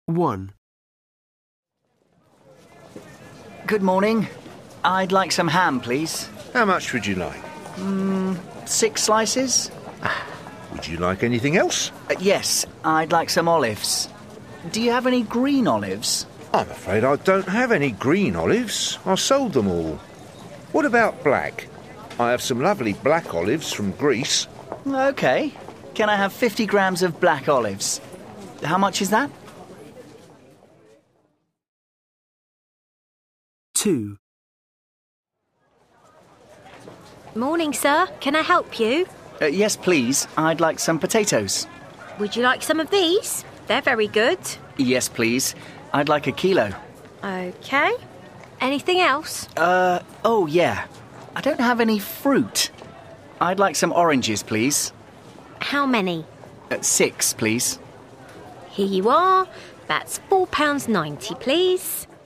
1. Good morning. I'd like some ham, please. How much would you like? 6 slices? Would you like anything else? Yes, I'd like some olives. Do you have any green olives? I'm afraid I don't have any green olives. I sold them all. What about black? I have some lovely black olives from Greece. OK. Can I have 50 grams of black olives? How much is that? 2. Morning, sir. Can I help you? Yes, please. I'd like some potatoes. Would you like some of these? They're very good. Yes, please. I'd like a kilo. OK. Anything else? Oh, yeah. I don't have any fruit. I'd like some oranges, please. How many? 6, please. Here you are. That's £4.90, please.